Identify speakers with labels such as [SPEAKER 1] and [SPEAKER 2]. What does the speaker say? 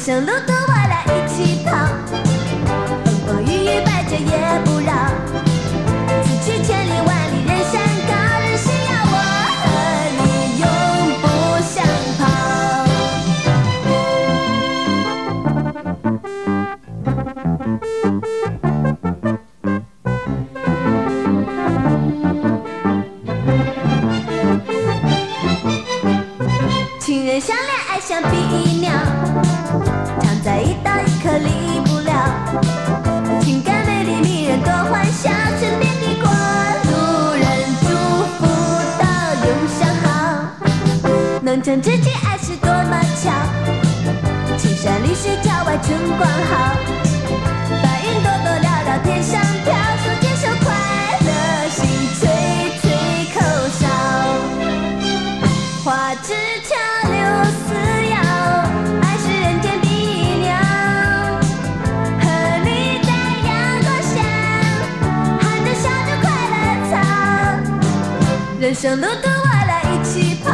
[SPEAKER 1] 生路途我俩一起跑，风风雨雨百折也不扰。此去千里万里人山高，人是要我和你永不相跑。情人相恋爱像比鸟，常在一刀一颗离不了。情感美丽迷人多欢笑，身边的过路人祝福到永相好。能成知己爱是多么巧，青山绿水郊外春光好。白云朵朵缭绕天上飘，手牵手快乐心脆脆口哨。花枝桥流思遥，爱是人间的鸟。和你在阳光下，喊着笑着快乐草。人生路途我俩一起跑。